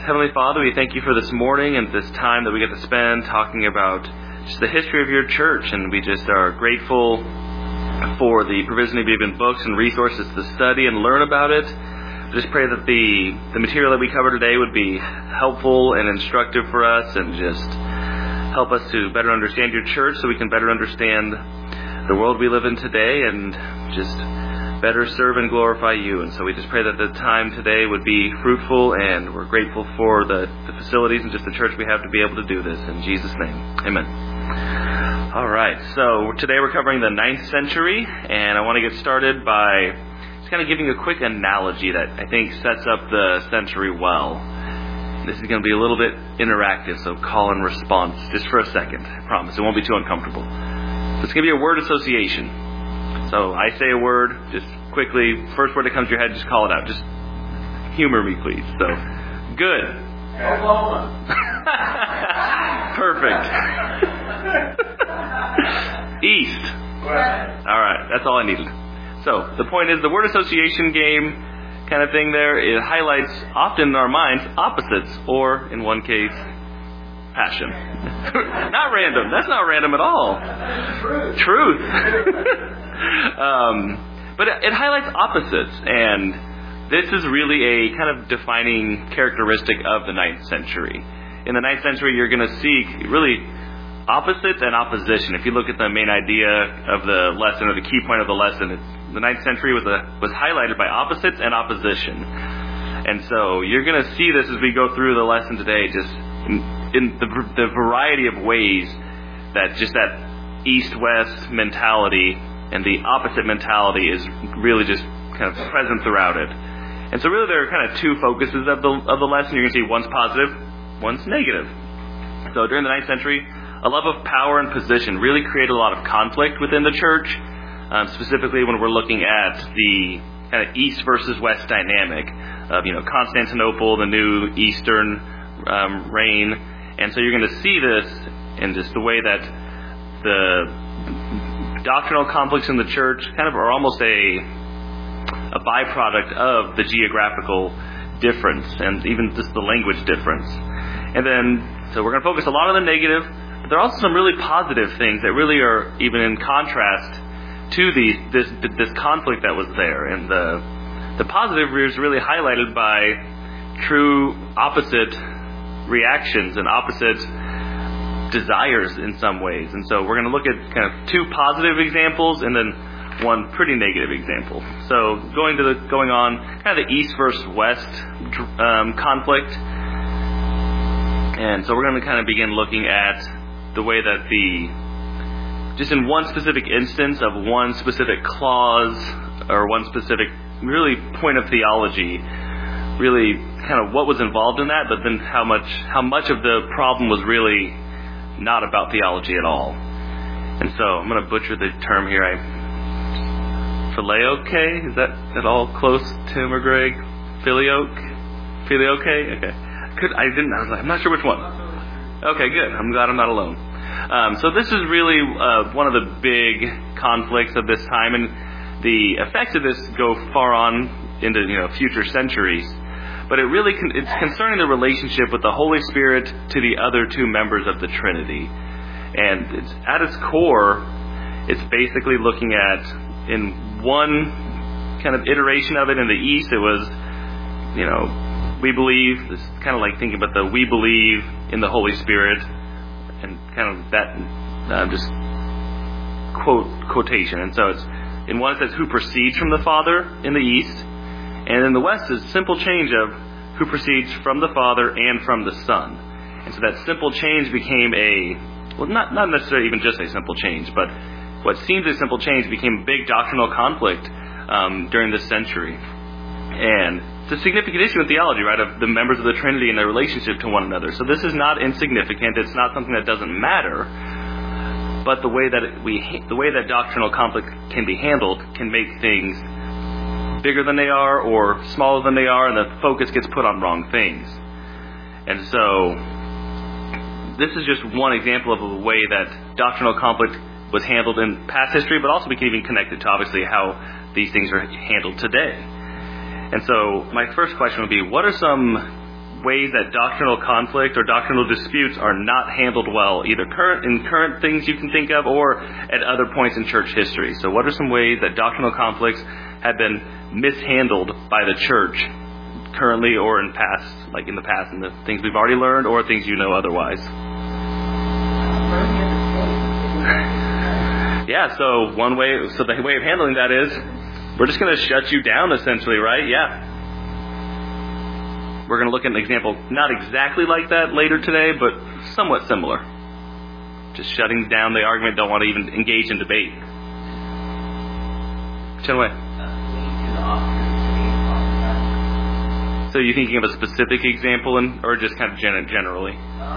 Heavenly Father, we thank you for this morning and this time that we get to spend talking about just the history of your church, and we just are grateful for the provision of given books and resources to study and learn about it. Just pray that the material that we cover today would be helpful and instructive for us, and just help us to better understand your church so we can better understand the world we live in today and just better serve and glorify you. And so we just pray that the time today would be fruitful, and we're grateful for the facilities and just the church we have to be able to do this. In Jesus' name, amen. All right, so today we're covering the 9th century, and I want to get started by just kind of giving a quick analogy that I think sets up the century well. This is going to be a little bit interactive, so call and response just for a second. I promise, it won't be too uncomfortable. So it's going to be a word association. So I say a word, just quickly, first word that comes to your head, just call it out. Just humor me, please. So, good. Oklahoma. Perfect. East. West. All right, that's all I needed. So the point is, the word association game kind of thing there, it highlights often in our minds opposites, or in one case, passion. Not random. That's not random at all. Truth. But it highlights opposites, and this is really a kind of defining characteristic of the 9th century. In the 9th century, you're going to see really opposites and opposition. If you look at the main idea of the lesson, or the key point of the lesson, the 9th century was highlighted by opposites and opposition. And so you're going to see this as we go through the lesson today, just in the variety of ways that just that east-west mentality and the opposite mentality is really just kind of present throughout it. And so really there are kind of two focuses of the lesson. You're going to see one's positive, one's negative. So during the 9th century, a love of power and position really created a lot of conflict within the church, specifically when we're looking at the kind of east versus west dynamic of, Constantinople, the new eastern reign. And so you're going to see this in just the way that the doctrinal conflicts in the church kind of are almost a byproduct of the geographical difference and even just the language difference. And then, so we're going to focus a lot on the negative, but there are also some really positive things that really are even in contrast to this conflict that was there. And the positive is really highlighted by true opposite reactions and opposite desires in some ways. And so we're going to look at kind of two positive examples and then one pretty negative example. So going on kind of the east versus west conflict. And so we're going to kind of begin looking at the way that just in one specific instance of one specific clause or one specific really point of theology, really kind of what was involved in that, but then how much of the problem was really not about theology at all. And so I'm going to butcher the term here. Filioque? Is that at all close, Tim or Greg? Filioque? Okay. I was like, I'm not sure which one. Okay, good. I'm glad I'm not alone. So this is really one of the big conflicts of this time, and the effects of this go far on into future centuries. But it's concerning the relationship with the Holy Spirit to the other two members of the Trinity. And it's, at its core, it's basically looking at, in one kind of iteration of it in the East, it was, we believe, this kind of like thinking about we believe in the Holy Spirit, and kind of that just quotation. And so it's, in one it says, who proceeds from the Father in the East, and in the West is simple change of who proceeds from the Father and from the Son. And so that simple change became not necessarily even just a simple change, but what seems a simple change became a big doctrinal conflict during this century. And it's a significant issue in theology, right, of the members of the Trinity and their relationship to one another. So this is not insignificant. It's not something that doesn't matter. But the way that doctrinal conflict can be handled can make things bigger than they are or smaller than they are, and the focus gets put on wrong things. And so this is just one example of a way that doctrinal conflict was handled in past history, but also we can even connect it to obviously how these things are handled today. And so my first question would be, what are some ways that doctrinal conflict or doctrinal disputes are not handled well, either in current things you can think of or at other points in church history. So what are some ways that doctrinal conflicts have been mishandled by the church currently or in the past, and the things we've already learned or things you know otherwise? Yeah, so the way of handling that is we're just going to shut you down essentially, right? Yeah. We're going to look at an example not exactly like that later today, but somewhat similar. Just shutting down the argument, don't want to even engage in debate. Chenwei. So you're thinking of a specific example or just kind of generally?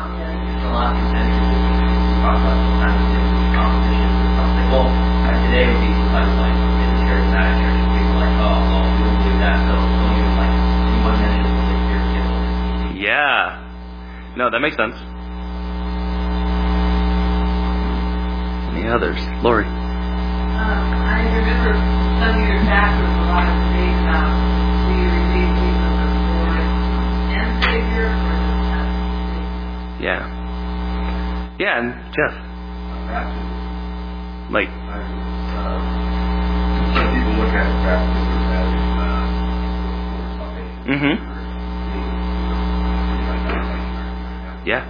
Today would be like in the church, not in church, people are like, oh, we don't do that, so don't even like anyone mention the church. Yeah. No, that makes sense. Any others? Lori. I remember some of your chapters a lot of debate about do you receive Jesus as Lord and Savior or just as Savior? Yeah. Yeah, and Jeff. Baptism. Like, some people look at baptism as salvation. mm-hmm. Yeah.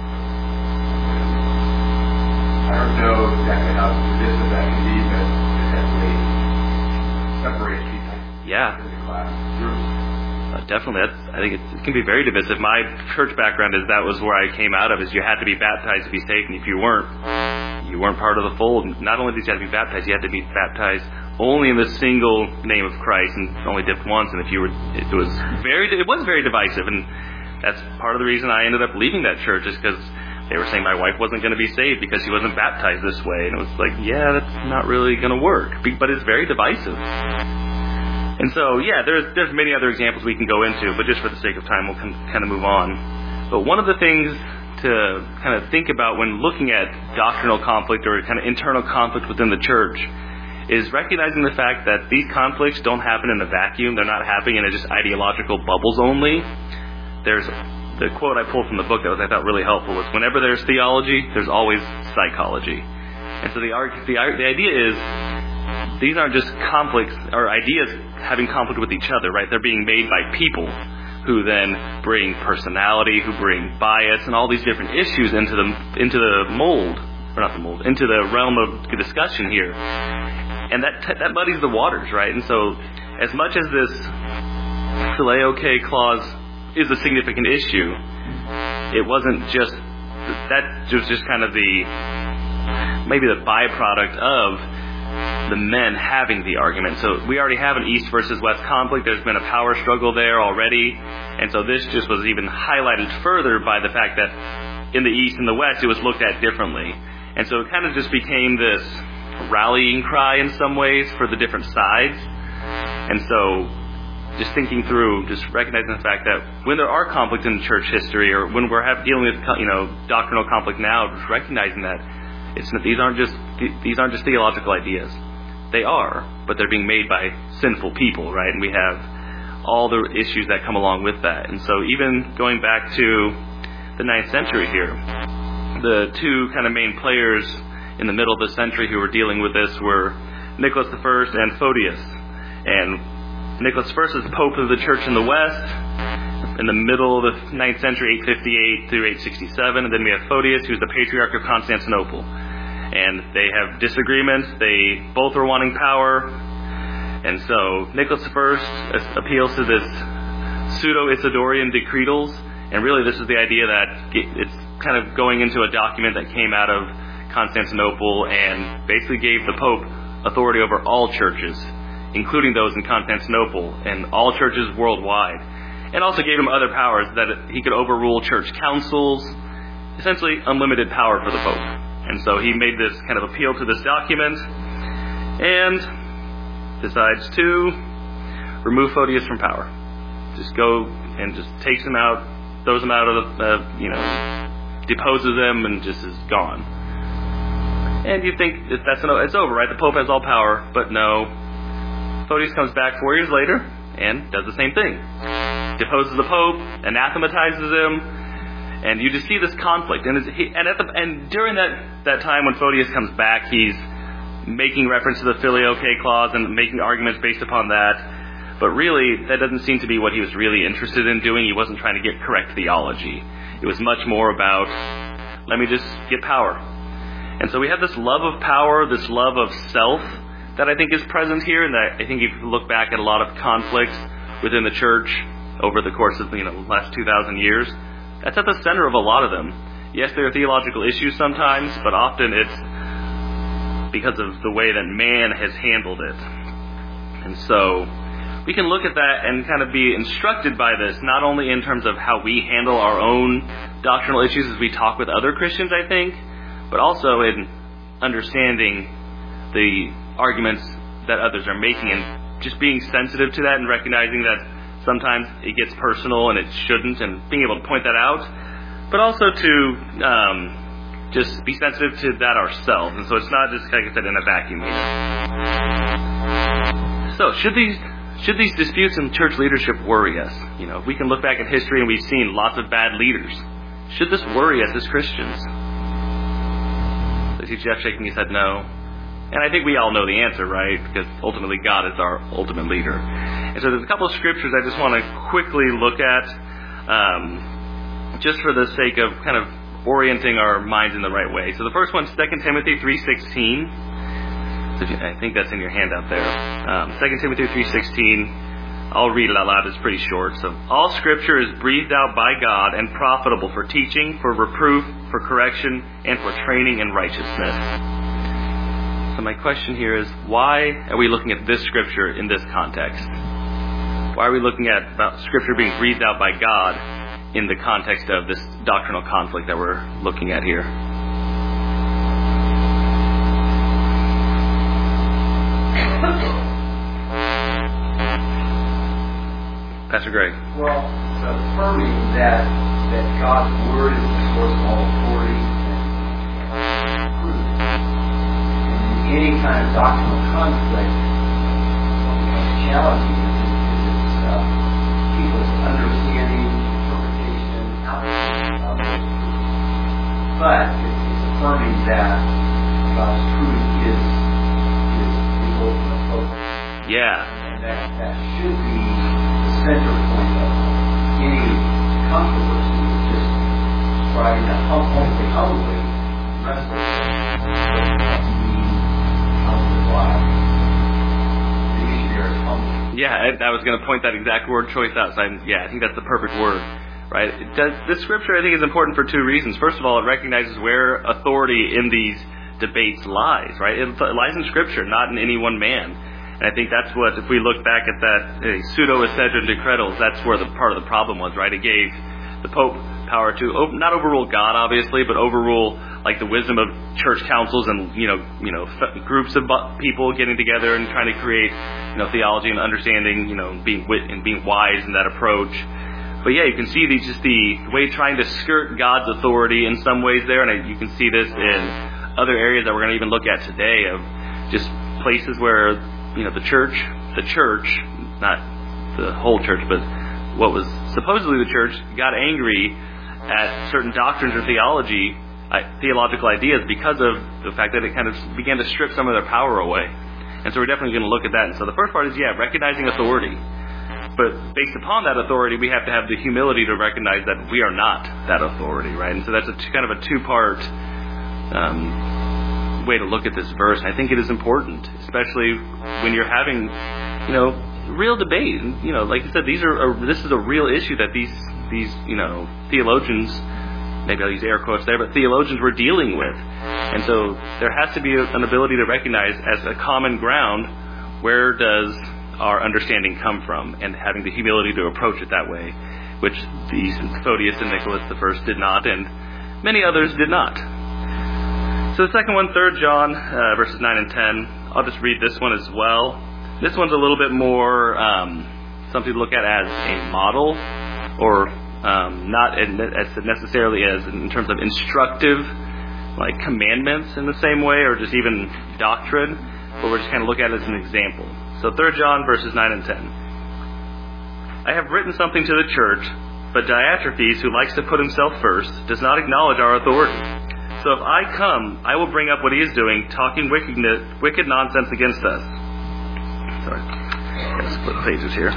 I don't know exactly how divisive that can be, but it definitely separates people. Yeah. In the class groups. Definitely. I think it can be very divisive. My church background is that was where I came out of, is you had to be baptized to be saved, and if you weren't part of the fold. Not only did you have to be baptized, you had to be baptized only in the single name of Christ and only dipped once. And if you were, it was very divisive, and that's part of the reason I ended up leaving that church, is because they were saying my wife wasn't going to be saved because she wasn't baptized this way, and it was like, yeah, that's not really going to work. But it's very divisive. And so, yeah, there's many other examples we can go into, but just for the sake of time, we'll kind of move on. But one of the things to kind of think about when looking at doctrinal conflict or kind of internal conflict within the church is recognizing the fact that these conflicts don't happen in a vacuum. They're not happening in just ideological bubbles only. There's the quote I pulled from the book that I thought really helpful was, whenever there's theology, there's always psychology. And so the idea is, these aren't just conflicts or ideas having conflict with each other, right? They're being made by people who then bring personality, who bring bias, and all these different issues into the mold, or not the mold, into the realm of discussion here. And that muddies the waters, right? And so, as much as this Filioque clause is a significant issue, it wasn't just that. Was just kind of maybe the byproduct of the men having the argument. So we already have an East versus West conflict. There's been a power struggle there already. And so this just was even highlighted further by the fact that in the East and the West, it was looked at differently. And so it kind of just became this rallying cry in some ways for the different sides. And so just thinking through, just recognizing the fact that when there are conflicts in church history, or when we're dealing with doctrinal conflict now, just recognizing that these aren't just theological ideas. They are, but they're being made by sinful people, right? And we have all the issues that come along with that. And so even going back to the 9th century here, the two kind of main players in the middle of the century who were dealing with this were Nicholas I and Photius. And Nicholas I is the Pope of the Church in the West in the middle of the 9th century, 858 through 867. And then we have Photius, who's the Patriarch of Constantinople. And they have disagreements. They both are wanting power. And so Nicholas I appeals to this pseudo-Isidorian decretals. And really this is the idea that it's kind of going into a document that came out of Constantinople and basically gave the Pope authority over all churches, including those in Constantinople and all churches worldwide. And also gave him other powers, that he could overrule church councils, essentially unlimited power for the Pope. And so he made this kind of appeal to this document and decides to remove Photius from power. Just go and just takes him out, throws him out of deposes him, and just is gone. And you think it's over, right? The Pope has all power, but no. Photius comes back 4 years later and does the same thing. deposes the Pope, anathematizes him, and you just see this conflict. And during that time when Photius comes back, he's making reference to the Filioque clause and making arguments based upon that. But really, that doesn't seem to be what he was really interested in doing. He wasn't trying to get correct theology. It was much more about, let me just get power. And so we have this love of power, this love of self that I think is present here, and that I think if you look back at a lot of conflicts within the church over the course of the last 2,000 years, that's at the center of a lot of them. Yes, there are theological issues sometimes, but often it's because of the way that man has handled it. And so we can look at that and kind of be instructed by this, not only in terms of how we handle our own doctrinal issues as we talk with other Christians, I think, but also in understanding the arguments that others are making and just being sensitive to that and recognizing that sometimes it gets personal and it shouldn't, and being able to point that out, but also to just be sensitive to that ourselves. And so it's not just, like I said, in a vacuum here. So should these disputes in church leadership worry us? If we can look back at history and we've seen lots of bad leaders, should this worry us as Christians? I see Jeff shaking his head no. And I think we all know the answer, right? Because ultimately God is our ultimate leader. And so there's a couple of scriptures I just want to quickly look at, just for the sake of kind of orienting our minds in the right way. So the first one's 2 Timothy 3:16. I think that's in your handout there. 2 Timothy 3:16. I'll read it out loud. It's pretty short. So, all Scripture is breathed out by God and profitable for teaching, for reproof, for correction, and for training in righteousness. So my question here is, why are we looking at this Scripture in this context? Why are we looking at Scripture being breathed out by God in the context of this doctrinal conflict that we're looking at here? Pastor Greg. Well, affirming that God's Word is the source of all authority and truth. And in any kind of doctrinal conflict, what becomes challenging is people's understanding, interpretation, application of it. But it's affirming that God's truth is the ultimate focus. Yeah. And that should be center point of any controversy is just trying to humbly wrestle the missionary is humble. Yeah, I was going to point that exact word choice out. So I think that's the perfect word, right? This scripture, I think, is important for two reasons. First of all, it recognizes where authority in these debates lies, right? It lies in Scripture, not in any one man. And I think that's what, if we look back at that pseudo-Excedrin Decretals, that's where the part of the problem was, right? It gave the Pope power to not overrule God, obviously, but overrule like the wisdom of church councils and groups of people getting together and trying to create theology and understanding, being wise in that approach. But yeah, you can see the way trying to skirt God's authority in some ways there, and you can see this in other areas that we're going to even look at today of just places where the church, not the whole church, but what was supposedly the church, got angry at certain doctrines or theological ideas because of the fact that it kind of began to strip some of their power away. And so we're definitely going to look at that. And so the first part is, recognizing authority. But based upon that authority, we have to have the humility to recognize that we are not that authority, right? And so that's kind of a two-part way to look at this verse. And I think it is important, especially when you're having, real debate. And, like I said, this is a real issue that these theologians, maybe I'll use air quotes there, but theologians were dealing with. And so there has to be an ability to recognize as a common ground, where does our understanding come from, and having the humility to approach it that way, which these Photius and Nicholas I did not, and many others did not. So the second one, 3 John, verses 9 and 10. I'll just read this one as well. This one's a little bit more something to look at as a model, or not as necessarily as in terms of instructive, like commandments in the same way, or just even doctrine, but we're just kind of look at it as an example. So 3 John verses 9 and 10. I have written something to the church, but Diotrephes, who likes to put himself first, does not acknowledge our authority. So if I come, I will bring up what he is doing, talking wicked nonsense against us. Sorry. Gotta split pages here.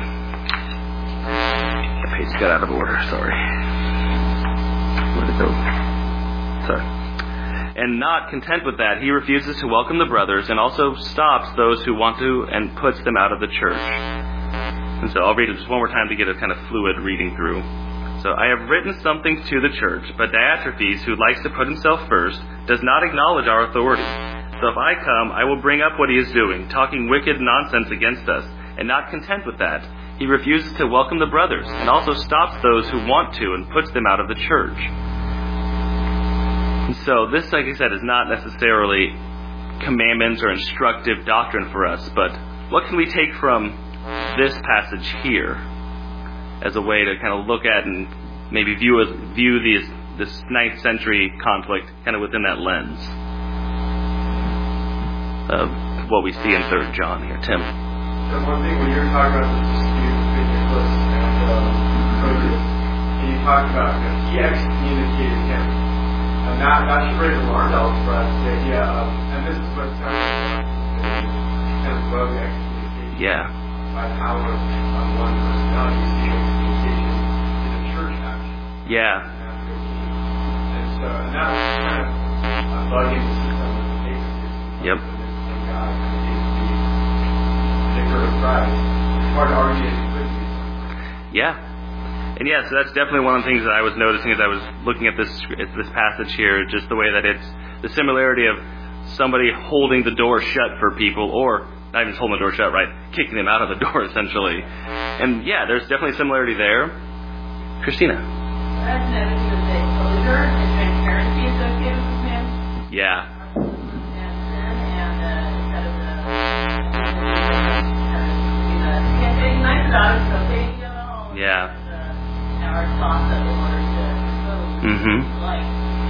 The page got out of order, sorry. Where'd it go? Sorry. And not content with that, he refuses to welcome the brothers and also stops those who want to and puts them out of the church. And so I'll read it just one more time to get a kind of fluid reading through. So I have written something to the church, but Diotrephes, who likes to put himself first, does not acknowledge our authority. So if I come, I will bring up what he is doing, talking wicked nonsense against us. And not content with that, he refuses to welcome the brothers and also stops those who want to and puts them out of the church. And so this, like I said, is not necessarily commandments or instructive doctrine for us, but what can we take from this passage here as a way to kind of look at and maybe view this 9th century conflict kind of within that lens of what we see in 3 John here. Tim? So one thing when you're talking about this dispute between Nicholas and Photius, and you talked about he excommunicated him. That should raise alarm bells for us. The idea of, and this is what's kind of rogue excommunication. Yeah. By power of one person. Now you see excommunication in a church action. Yeah. And so, and that's kind of bugging the system of the papacy. Yep. And God kind of needs to be vicar of Christ. It's hard to argue it with you. Yeah. And yeah, so that's definitely one of the things that I was noticing as I was looking at this passage here, just the way that it's the similarity of somebody holding the door shut for people, or not even holding the door shut, right? Kicking them out of the door, essentially. And yeah, there's definitely a similarity there. Christina? I've noticed that the odor and transparency associated with men. Yeah. Yeah. Our thoughts in order to like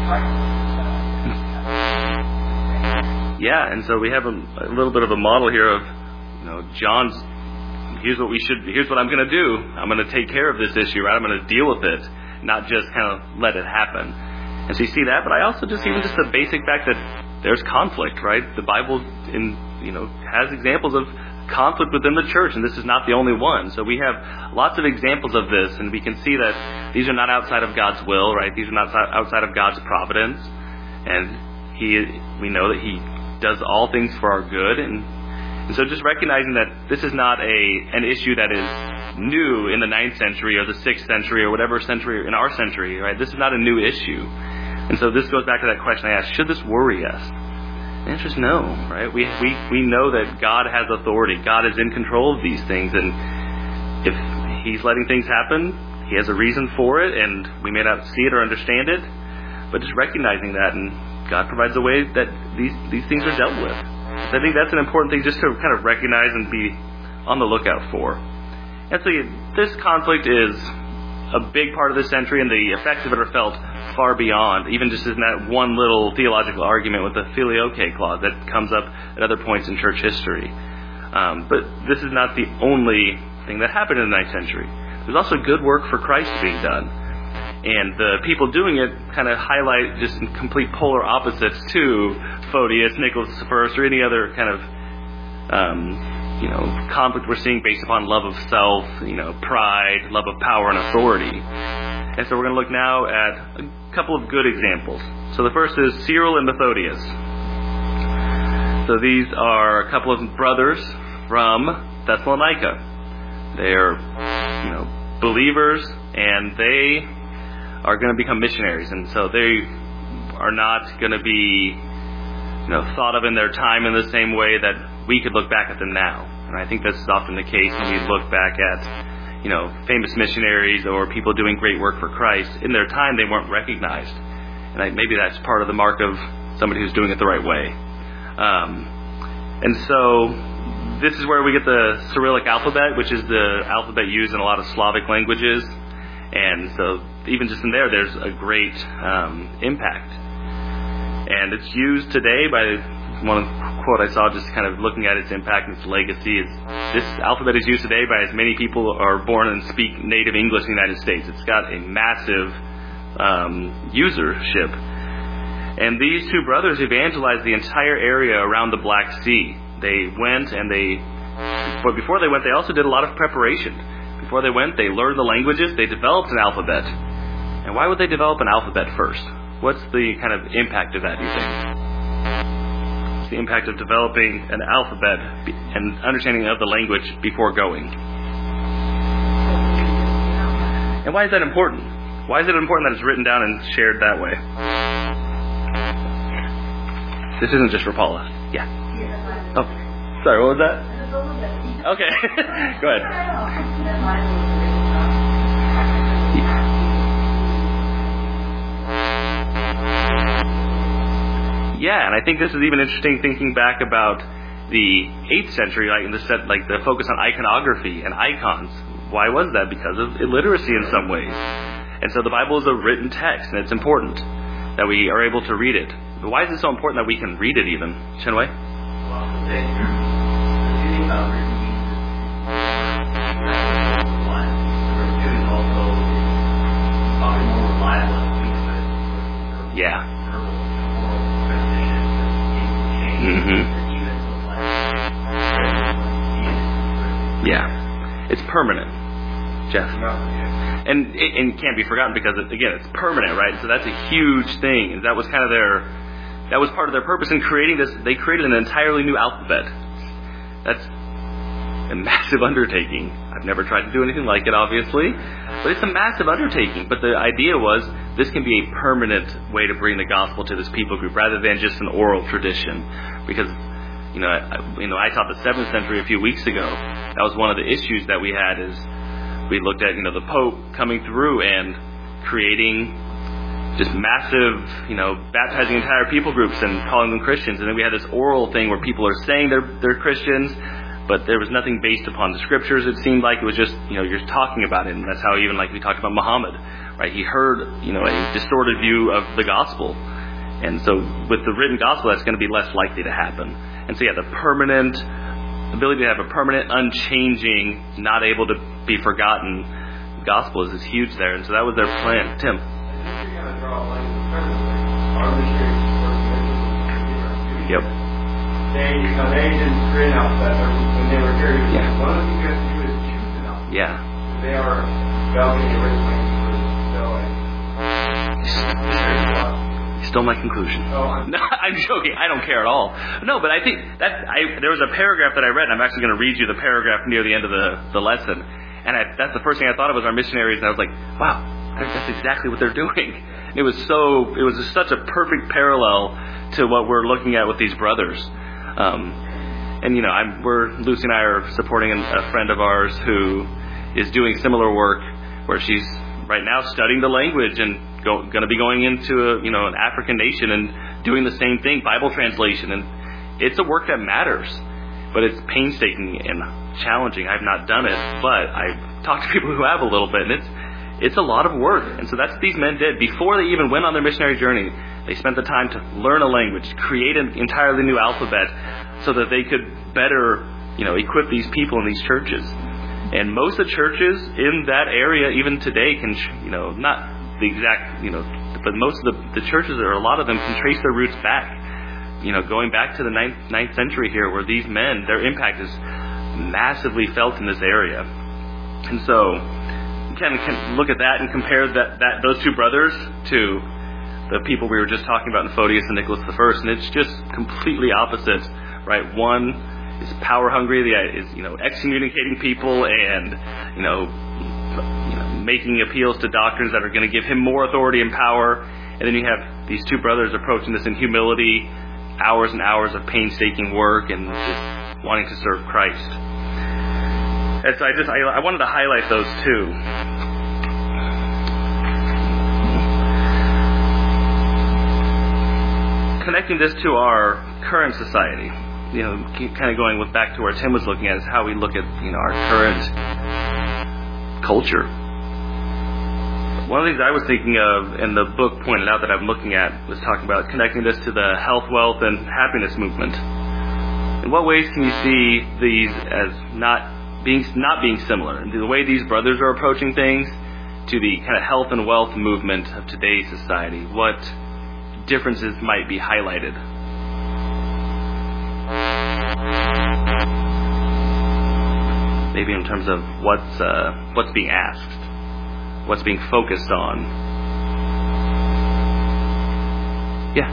yeah, and so we have a little bit of a model here of, John's, here's what I'm going to do. I'm going to take care of this issue, right? I'm going to deal with it, not just kind of let it happen. And so you see that, but I also just the basic fact that there's conflict, right? The Bible has examples of conflict within the church, and this is not the only one. So we have lots of examples of this, and we can see that these are not outside of God's will, right? These are not outside of God's providence, and we know that He does all things for our good, and so just recognizing that this is not an issue that is new in the 9th century or the 6th century or whatever century in our century, right? This is not a new issue, and so this goes back to that question I asked: should this worry us? The answer is no, right? We know that God has authority. God is in control of these things, and if He's letting things happen, He has a reason for it, and we may not see it or understand it, but just recognizing that, and God provides a way that these things are dealt with. So I think that's an important thing just to kind of recognize and be on the lookout for. And so this conflict is a big part of the century, and the effects of it are felt far beyond, even just in that one little theological argument with the filioque clause that comes up at other points in church history. But this is not the only thing that happened in the 9th century. There's also good work for Christ being done. And the people doing it kind of highlight just complete polar opposites to Photius, Nicholas I, or any other kind of conflict we're seeing based upon love of self, pride, love of power and authority. And so we're going to look now at a couple of good examples. So the first is Cyril and Methodius. So these are a couple of brothers from Thessalonica. They're, believers, and they are going to become missionaries. And so they are not going to be, thought of in their time in the same way that we could look back at them now. And I think this is often the case when we look back at, famous missionaries or people doing great work for Christ. In their time, they weren't recognized. And maybe that's part of the mark of somebody who's doing it the right way. And so this is where we get the Cyrillic alphabet, which is the alphabet used in a lot of Slavic languages. And so even just in there's a great impact. And it's used today by quote I saw, just kind of looking at its impact and its legacy, is this alphabet is used today by as many people are born and speak native English in the United States. It's got a massive usership. And these two brothers evangelized the entire area around the Black Sea. They went but before they went, they also did a lot of preparation. Before they went, they learned the languages, they developed an alphabet. And why would they develop an alphabet first? What's the kind of impact of that, do you think? What's the impact of developing an alphabet and understanding of the language before going? And why is that important? Why is it important that it's written down and shared that way? This isn't just for Paula. Yeah. Oh, sorry, what was that? Okay. Go ahead. Yeah, and I think this is even interesting thinking back about the 8th century, like the focus on iconography and icons. Why was that? Because of illiteracy in some ways. And so the Bible is a written text, and it's important that we are able to read it. But why is it so important that we can read it even? Shenwei? Well, the thing about written means is one. Number two is also probably more reliable than we could. Yeah. Verbal oral transmission that change. Even with like Yeah. It's permanent, Jeff. And it can't be forgotten because, again, it's permanent, right? So that's a huge thing. That was kind of that was part of their purpose in creating this. They created an entirely new alphabet. That's a massive undertaking. I've never tried to do anything like it, obviously, but it's a massive undertaking. But the idea was this can be a permanent way to bring the gospel to this people group rather than just an oral tradition. Because, I taught the 7th century a few weeks ago. That was one of the issues that we had is we looked at, the Pope coming through and creating just massive, baptizing entire people groups and calling them Christians. And then we had this oral thing where people are saying they're Christians, but there was nothing based upon the scriptures. It seemed like it was just, you're talking about it. And that's how even like we talked about Muhammad, right? He heard, a distorted view of the gospel. And so with the written gospel, that's going to be less likely to happen. And so, the permanent ability to have a permanent, unchanging, not able to be forgotten gospel is huge there. And so that was their plan. Tim? Yep. They didn't create an alphabet when they were here. Yeah. One of the things you have to do is choose an alphabet. Yeah. They are developing a written language. You stole my conclusion. Oh, No, I'm joking. I don't care at all. No, but I think there was a paragraph that I read, and I'm actually going to read you the paragraph near the end of the lesson. And that's the first thing I thought of was our missionaries, and I was like, wow, that's exactly what they're doing. It was just such a perfect parallel to what we're looking at with these brothers. Lucy and I are supporting a friend of ours who is doing similar work, where she's right now studying the language and going to be going into an African nation and doing the same thing, Bible translation. And it's a work that matters, but it's painstaking and challenging. I've not done it, but I've talked to people who have a little bit, and it's a lot of work. And so that's what these men did. Before they even went on their missionary journey, they spent the time to learn a language, create an entirely new alphabet so that they could better, equip these people in these churches. And most of the churches in that area, even today, can, not the exact, but most of the churches, or a lot of them, can trace their roots back, going back to the 9th century here, where these men, their impact is massively felt in this area. And so you can look at that and compare those two brothers to the people we were just talking about in Photius and Nicholas I, and it's just completely opposite, right? One is power hungry, is excommunicating people and making appeals to doctrines that are going to give him more authority and power. And then you have these two brothers approaching this in humility, hours and hours of painstaking work and just wanting to serve Christ. And so I wanted to highlight those two. Connecting this to our current society, kind of going back to where Tim was looking at, is how we look at our current culture. One of the things I was thinking of, and the book pointed out that I'm looking at, was talking about connecting this to the health, wealth, and happiness movement. In what ways can you see these as not being similar? And the way these brothers are approaching things to the kind of health and wealth movement of today's society, what differences might be highlighted? Maybe in terms of what's being asked, what's being focused on. Yeah.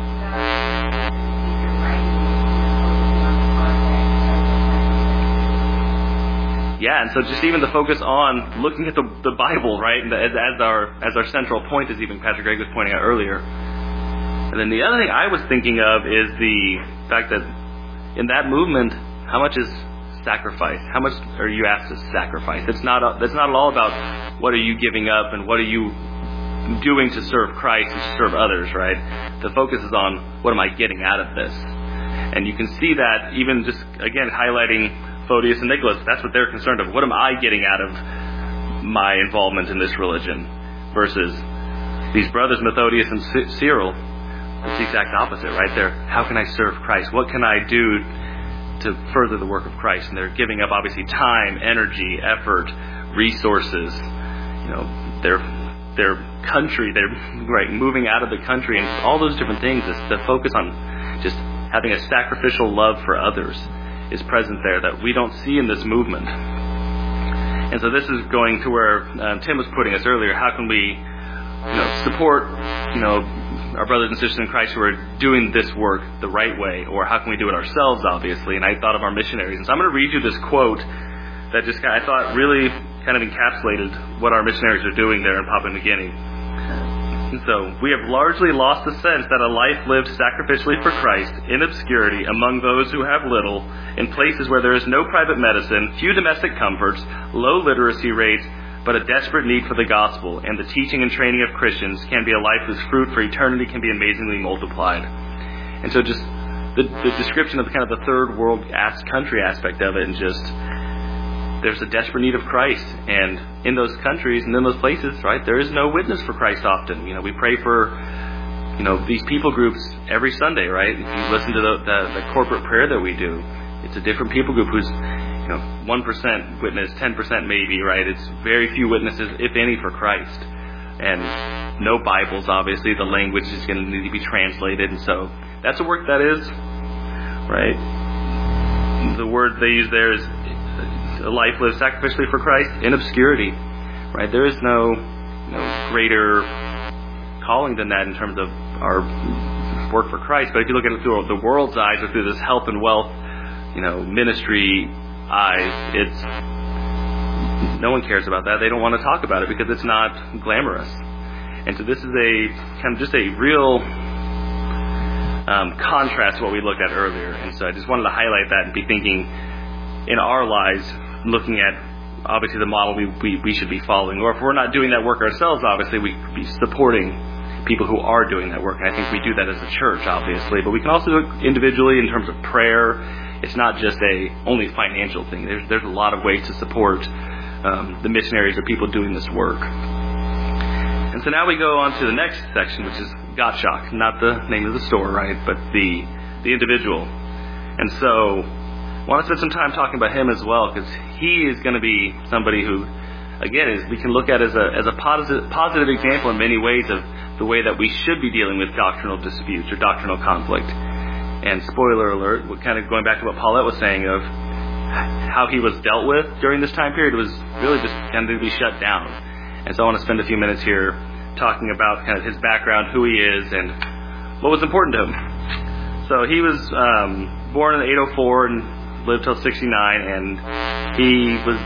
Yeah, and so just even the focus on looking at the Bible, right, and as our central point, as even Patrick Gregg was pointing out earlier. And then the other thing I was thinking of is the fact that in that movement, how much is sacrifice? How much are you asked to sacrifice? That's not all about what are you giving up and what are you doing to serve Christ and to serve others, right? The focus is on what am I getting out of this? And you can see that even just, again, highlighting Photius and Nicholas, that's what they're concerned of. What am I getting out of my involvement in this religion? Versus these brothers, Methodius and Cyril, it's the exact opposite, right? How can I serve Christ? What can I do to further the work of Christ? And they're giving up, obviously, time, energy, effort, resources, their country, they're moving out of the country, and all those different things. The focus on just having a sacrificial love for others is present there that we don't see in this movement. And so this is going to where Tim was putting us earlier. How can we support our brothers and sisters in Christ who are doing this work the right way, or how can we do it ourselves, obviously? And I thought of our missionaries. And so I'm going to read you this quote that just I thought really kind of encapsulated what our missionaries are doing there in Papua New Guinea. And so, we have largely lost the sense that a life lived sacrificially for Christ, in obscurity, among those who have little, in places where there is no private medicine, few domestic comforts, low literacy rates, but a desperate need for the gospel, and the teaching and training of Christians can be a life whose fruit for eternity can be amazingly multiplied. And so just the description of kind of the third world country aspect of it, and just there's a desperate need of Christ, and in those countries and in those places, right, there is no witness for Christ often. We pray for, these people groups every Sunday, right? If you listen to the corporate prayer that we do, it's a different people group who's, 1% witness, 10% maybe, right? It's very few witnesses, if any, for Christ. And no Bibles, obviously. The language is going to need to be translated, and so that's a work that is, right? The word they use there is a life lived sacrificially for Christ in obscurity, right? There is no greater calling than that in terms of our work for Christ. But if you look at it through the world's eyes, or through this health and wealth, ministry eyes, it's no one cares about that. They don't want to talk about it because it's not glamorous. And so this is a kind of just a real contrast to what we looked at earlier. And so I just wanted to highlight that and be thinking in our lives, looking at obviously the model we should be following. Or if we're not doing that work ourselves, obviously we could be supporting people who are doing that work. And I think we do that as a church, obviously. But we can also do it individually in terms of prayer. It's not just only financial thing. There's a lot of ways to support the missionaries or people doing this work. And so now we go on to the next section, which is Gottschalk. Not the name of the store, right? But the individual. And so I want to spend some time talking about him as well, because he is going to be somebody who, again, we can look at as a positive example in many ways of the way that we should be dealing with doctrinal disputes or doctrinal conflict. And spoiler alert, kind of going back to what Paulette was saying of how he was dealt with during this time period, was really just kind of to be shut down. And so I want to spend a few minutes here talking about kind of his background, who he is, and what was important to him. So he was born in 804 and lived till 69, and he was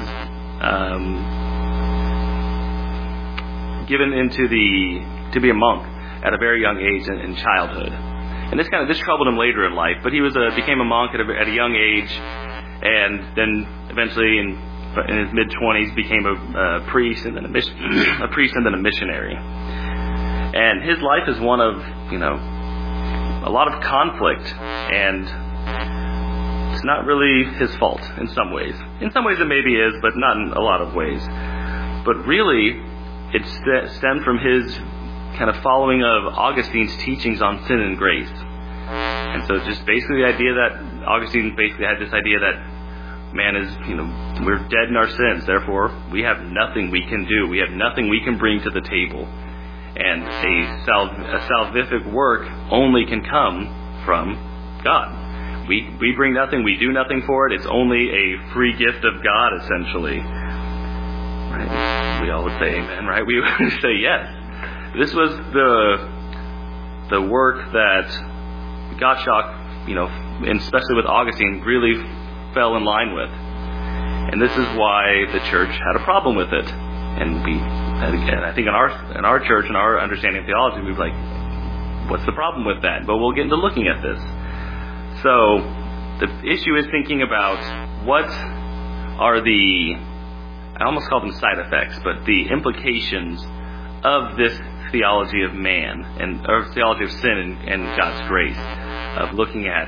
given to be a monk at a very young age in childhood. And this troubled him later in life, but he became a monk at a young age, and then eventually in his mid-20s became a priest, and then a missionary. And his life is one of a lot of conflict, and it's not really his fault in some ways. In some ways it maybe is, but not in a lot of ways. But really, it stemmed from his kind of following of Augustine's teachings on sin and grace. And And so just basically the idea that Augustine basically had this idea that man is, we're dead in our sins, therefore we have nothing we can do. We have nothing we can bring to the table. And a salvific work only can come from God. We bring nothing, we do nothing for it. It's only a free gift of God, essentially. Right? We all would say amen, right? We would say yes. This was the work that Gottschalk, and especially with Augustine, really fell in line with. And this is why the church had a problem with it. And I think in our church, in our understanding of theology, we'd be like, what's the problem with that? But we'll get into looking at this. So the issue is thinking about what are I almost call them side effects, but the implications of this theology of man or theology of sin and God's grace, of looking at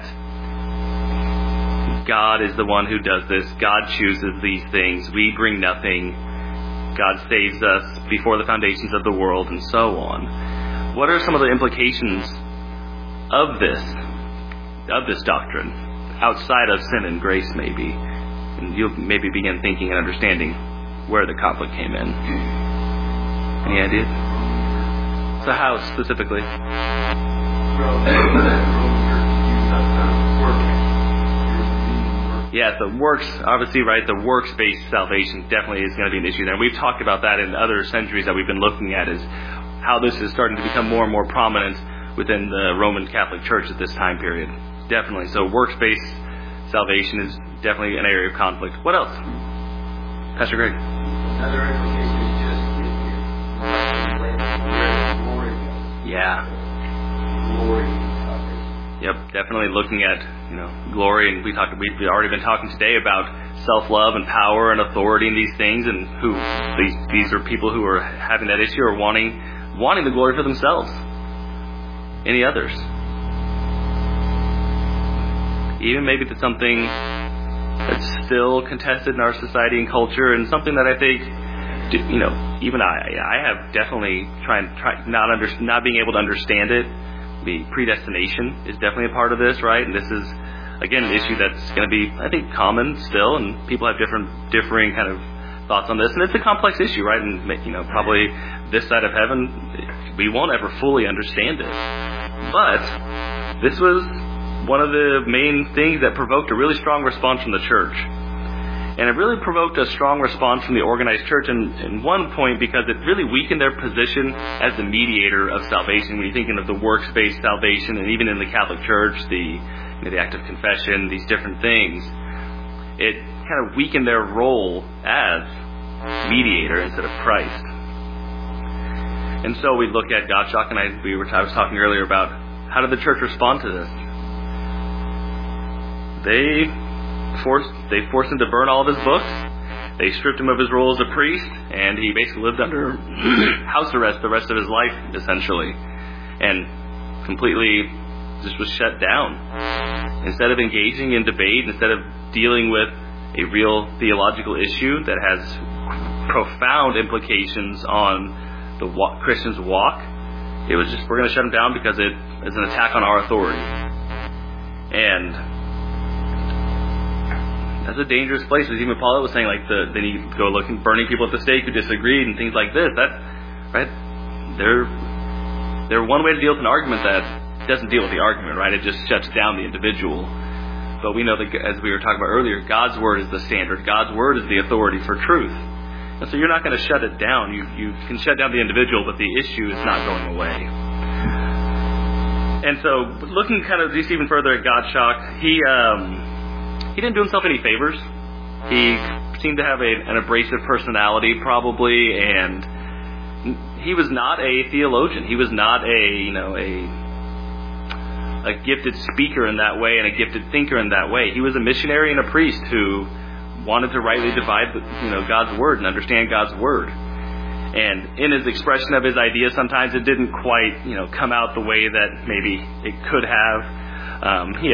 God is the one who does this. God chooses these things. We bring nothing. God saves us before the foundations of the world, and so on. What are some of the implications of this doctrine outside of sin and grace, maybe? And you'll maybe begin thinking and understanding where the conflict came in. Any ideas? So how specifically? Yeah, the works, obviously, right, the works-based salvation definitely is going to be an issue there. We've talked about that in other centuries that we've been looking at, is how this is starting to become more and more prominent within the Roman Catholic Church at this time period. Definitely. So works-based salvation is definitely an area of conflict. What else? Pastor Greg. Another implication is just where glory goes. Yeah. Glory. Yep, definitely looking at glory, and we've already been talking today about self-love and power and authority and these things, and who these are people who are having that issue or wanting the glory for themselves. Any others? Even maybe that's something that's still contested in our society and culture, and something that I think, even I have definitely not being able to understand it. The predestination is definitely a part of this, right? And this is, again, an issue that's going to be, I think, common still, and people have differing kind of thoughts on this. And it's a complex issue, right? And probably this side of heaven, we won't ever fully understand it. But this was one of the main things that provoked a really strong response from the church. And it really provoked a strong response from the organized church in one point, because it really weakened their position as the mediator of salvation. When you're thinking of the works-based salvation, and even in the Catholic Church, the act of confession, these different things, it kind of weakened their role as mediator instead of Christ. And so we look at Gottschalk, and I was talking earlier about how did the church respond to this? They forced him to burn all of his books. They stripped him of his role as a priest, and he basically lived under house arrest the rest of his life, essentially, and completely just was shut down. Instead of engaging in debate, instead of dealing with a real theological issue that has profound implications on the Christian's walk, it was just, we're going to shut him down because it is an attack on our authority. And that's a dangerous place. As even Paul was saying, then you go looking, burning people at the stake who disagreed and things like this. Right? They're one way to deal with an argument that doesn't deal with the argument, right? It just shuts down the individual. But we know that, as we were talking about earlier, God's word is the standard. God's word is the authority for truth. And so you're not going to shut it down. You can shut down the individual, but the issue is not going away. And so, looking kind of just even further at Gottschalk, he didn't do himself any favors. He seemed to have an abrasive personality, probably, and he was not a theologian. He was not a gifted speaker in that way and a gifted thinker in that way. He was a missionary and a priest who wanted to rightly divide God's word and understand God's word. And in his expression of his ideas, sometimes it didn't quite come out the way that maybe it could have. He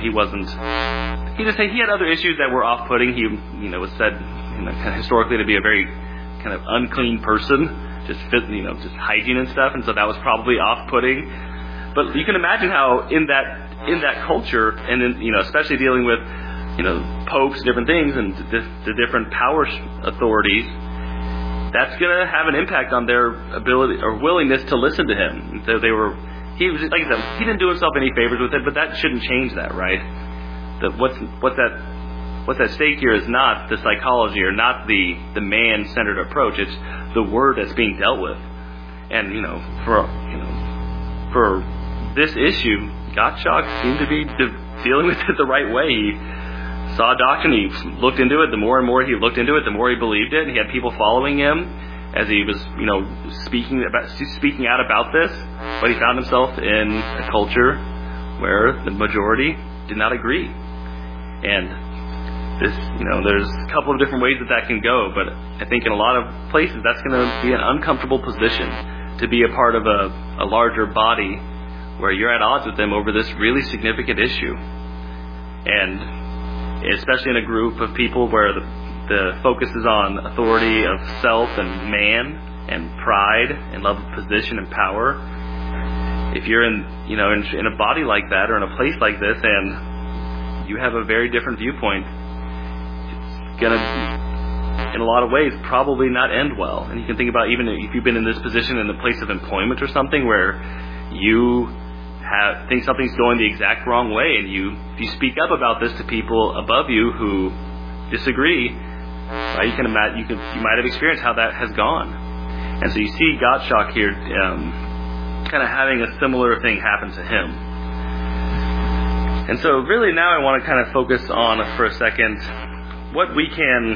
had other issues that were off-putting. He was said kind of historically to be a very kind of unclean person, just hygiene and stuff, and so that was probably off-putting. But you can imagine how in that in that culture, and then, especially dealing with, popes and different things and the different power authorities, that's going to have an impact on their ability or willingness to listen to him. So he was, like I said, he didn't do himself any favors with it, but that shouldn't change that, right? What's at stake here is not the psychology or not the man-centered approach. It's the word that's being dealt with. And for this issue, Gottschalk seemed to be dealing with it the right way. He saw a doctrine, he looked into it. The more and more he looked into it, the more he believed it. And he had people following him as he was, speaking out about this. But he found himself in a culture where the majority did not agree. And this, there's a couple of different ways that can go. But I think in a lot of places that's going to be an uncomfortable position to be a part of a larger body where you're at odds with them over this really significant issue. And especially in a group of people where the focus is on authority of self and man and pride and love of position and power. If you're in a body like that or in a place like this and you have a very different viewpoint, it's going to, in a lot of ways, probably not end well. And you can think about even if you've been in this position in the place of employment or something where you think something's going the exact wrong way, and if you speak up about this to people above you who disagree, right, you might have experienced how that has gone. And so you see Gottschalk here kind of having a similar thing happen to him. And so really now I want to kind of focus on, for a second, what we can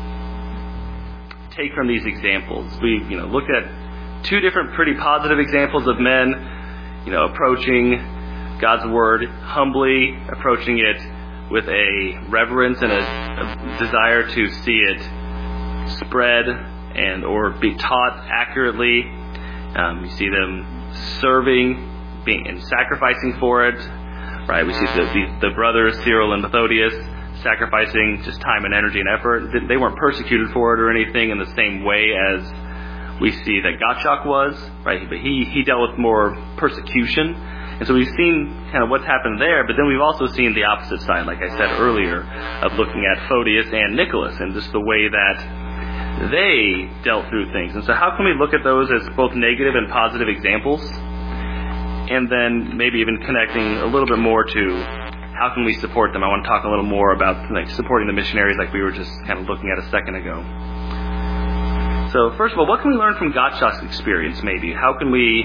take from these examples. We looked at two different pretty positive examples of men approaching God's Word humbly, approaching it with a reverence and a desire to see it spread or be taught accurately. You see them serving, and sacrificing for it. Right? We see the brothers Cyril and Methodius sacrificing just time and energy and effort. They weren't persecuted for it or anything in the same way as we see that Gottschalk was, right? But he dealt with more persecution. And so we've seen kind of what's happened there, but then we've also seen the opposite side, like I said earlier, of looking at Photius and Nicholas and just the way that they dealt through things. And so how can we look at those as both negative and positive examples? And then maybe even connecting a little bit more to how can we support them? I want to talk a little more about supporting the missionaries like we were just kind of looking at a second ago. So first of all, what can we learn from Gottschalk's experience maybe? How can we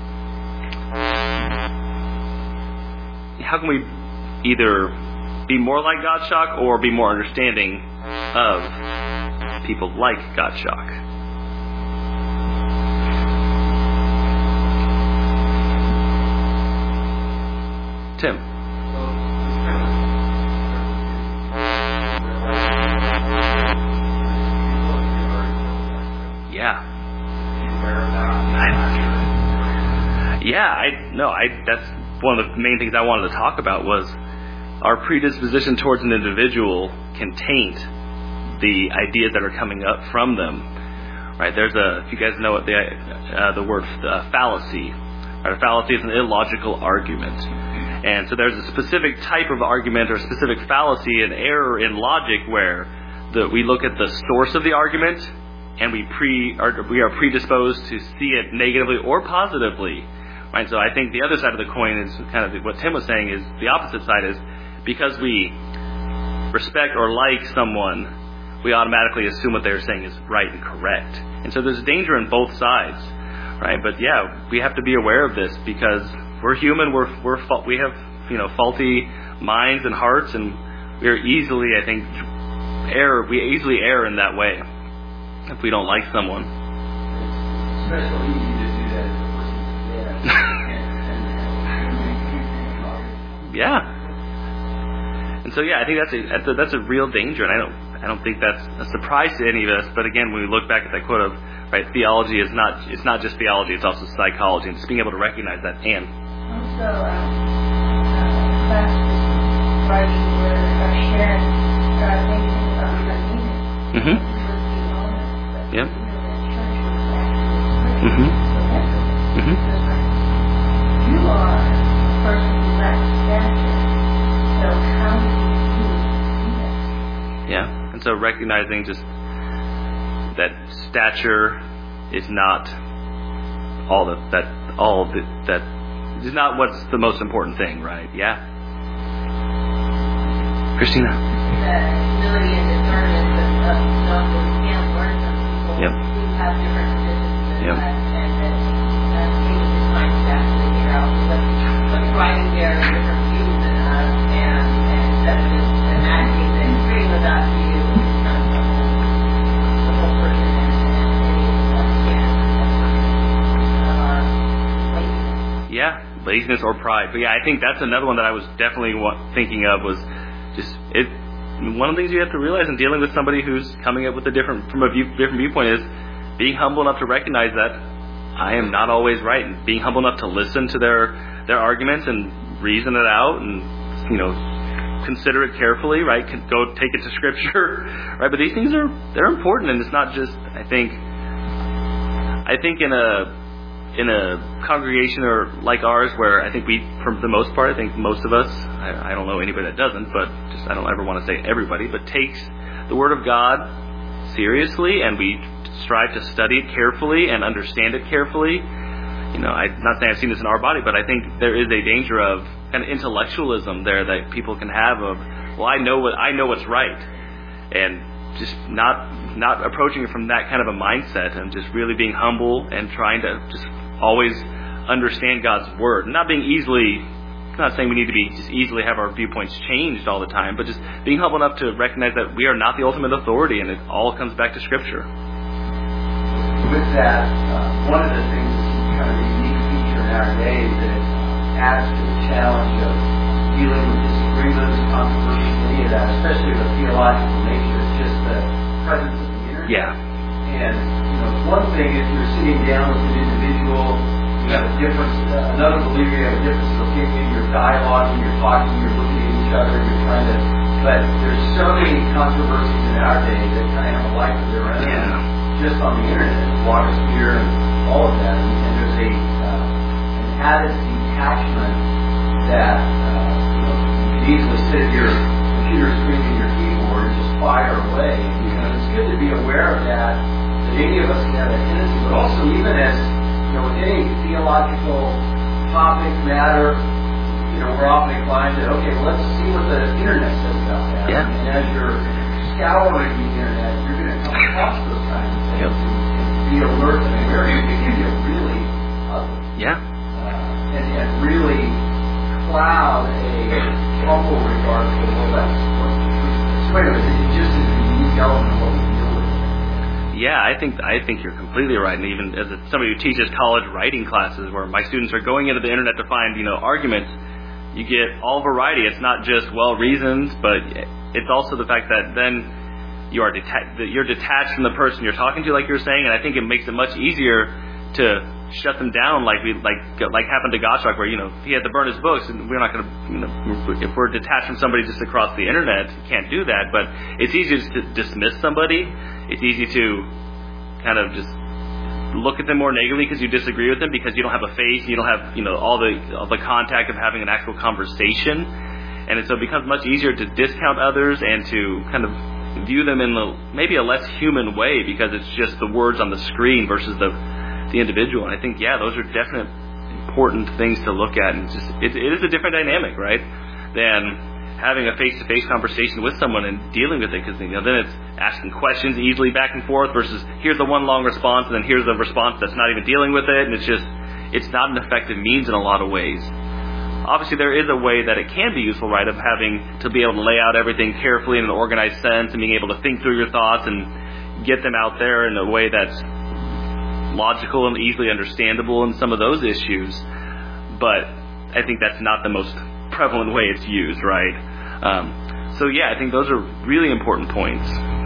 either be more like Gottschalk or be more understanding of people like Gottschalk? Tim. That's one of the main things I wanted to talk about was our predisposition towards an individual can taint the ideas that are coming up from them. Right? If you guys know what the word fallacy. Right? A fallacy is an illogical argument. And so there's a specific type of argument or specific fallacy, an error in logic where we look at the source of the argument and we are predisposed to see it negatively or positively. Right? So I think the other side of the coin is kind of what Tim was saying is the opposite side is because we respect or like someone, we automatically assume what they're saying is right and correct. And so there's danger in both sides. Right? But yeah, we have to be aware of this because we're human, we have faulty minds and hearts, and we easily err in that way if we don't like someone. Especially easy to do that if the person's dead. Yeah. And so I think that's a real danger, and I don't think that's a surprise to any of us. But again, when we look back at that quote of theology it's not just theology, it's also psychology, and just being able to recognize that. And also, class writing where Sharon thinking about the meaning. Mm-hmm. Yep. Mm-hmm. You are a person who lacks recognizing just that stature is not that is not what's the most important thing, right? Yeah. Christina. The humility and discernment of stuff that we can't learn from people Yep. who have different traditions Yep. and that maybe just trying to actually figure out what's driving their different views than us and instead of just imagining that agreeing with that view is kind of the whole person and any of us can our laziness. Yeah, laziness or pride. But yeah, I think that's another one that I was definitely thinking of was just it. One of the things you have to realize in dealing with somebody who's coming up with different viewpoint is being humble enough to recognize that I am not always right, and being humble enough to listen to their arguments and reason it out, and consider it carefully. Right, go take it to Scripture. Right, but these things they're important, and it's not just. I think in a congregation or like ours, where I think for the most part, I think most of us, I don't know anybody that doesn't, but just I don't ever want to say everybody, but takes the Word of God seriously, and we strive to study it carefully and understand it carefully. I'm not saying I've seen this in our body, but I think there is a danger of kind of intellectualism there that people can have of, well, I know what's right, and just not approaching it from that kind of a mindset, and just really being humble and trying to just always understand God's Word, not being not saying we need to be just easily have our viewpoints changed all the time, but just being humble enough to recognize that we are not the ultimate authority, and it all comes back to Scripture. With that, one of the things that's kind of a unique feature in our day is that it adds to the challenge of dealing with disagreements, controversy, any of that, especially of a theological nature. It's just the presence of the Internet. Yeah. And one thing, if you're sitting down with an individual, you have a difference, another believer, you have a difference of opinion, you're dialoguing, you're talking, you're looking at each other, you're trying to, but there's so many controversies in our day that kind of have a life of their own. Yeah. Just on the Internet, blogosphere and all of that, and there's an added detachment that you can easily sit at your computer screen and your keyboard and just fire away. It's good to be aware of that any of us can have that tendency, but also even as with any theological topic, matter, we're often inclined to, okay, well, let's see what the Internet says about that. Yeah. And as you're scouring the Internet, you're going to come across those kinds of things. Yep. And be alert. I mean, it can get really ugly. Yeah. And really cloud a humble regard for the whole that's what the truth is. So anyways, it just is a unique element of what we deal with. Yeah, I think you're completely right. And even as somebody who teaches college writing classes, where my students are going into the Internet to find arguments, you get all variety. It's not just well reasoned, but it's also the fact that then you're detached from the person you're talking to, like you're saying, and I think it makes it much easier to shut them down, like happened to Gottschalk, where he had to burn his books, and we're not going to. If we're detached from somebody just across the Internet, you can't do that. But it's easy just to dismiss somebody. It's easy to kind of just look at them more negatively because you disagree with them, because you don't have a face, you don't have all the contact of having an actual conversation, and so it becomes much easier to discount others and to kind of view them in maybe a less human way, because it's just the words on the screen versus the individual. And I think those are definite important things to look at, and it is a different dynamic, right, than having a face-to-face conversation with someone and dealing with it, because then it's asking questions easily back and forth versus here's the one long response and then here's the response that's not even dealing with it, and it's not an effective means in a lot of ways. Obviously, there is a way that it can be useful, right, of having to be able to lay out everything carefully in an organized sense and being able to think through your thoughts and get them out there in a way that's logical and easily understandable in some of those issues. But I think that's not the most prevalent way it's used, right? So I think those are really important points.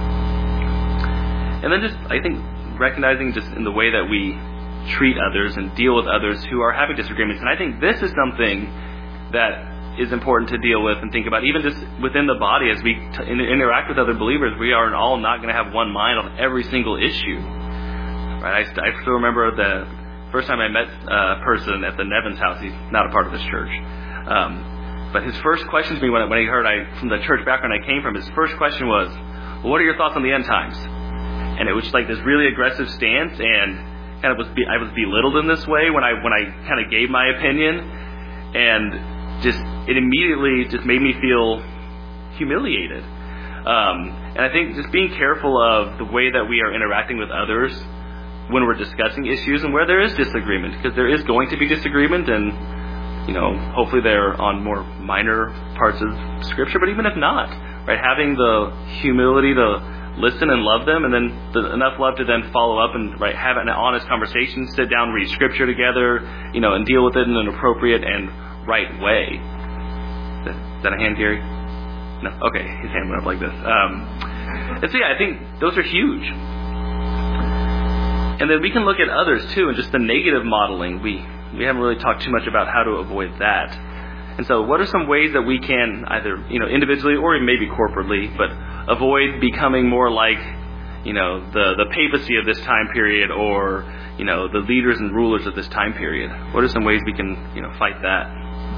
And then I think recognizing just in the way that we treat others and deal with others who are having disagreements. And I think this is something that is important to deal with and think about, even just within the body as we interact with other believers. We are all not going to have one mind on every single issue. Right? I still remember the first time I met a person at the Nevins house. He's not a part of this church. But his first question to me when he heard from the church background I came from, his first question was, well, what are your thoughts on the end times? And it was like this really aggressive stance, and kind of I was belittled in this way when I kind of gave my opinion, and it immediately just made me feel humiliated. And I think just being careful of the way that we are interacting with others when we're discussing issues and where there is disagreement, because there is going to be disagreement, and hopefully they're on more minor parts of Scripture, but even if not, right, having the humility to listen and love them, and then enough love to then follow up and have an honest conversation, sit down, read Scripture together, and deal with it in an appropriate and right way. Is that a hand, Gary? No? Okay, his hand went up like this. And so I think those are huge. And then we can look at others too, and just the negative modeling. We haven't really talked too much about how to avoid that. And so what are some ways that we can either, individually or maybe corporately, but avoid becoming more like, the papacy of this time period, or, the leaders and rulers of this time period? What are some ways we can, fight that?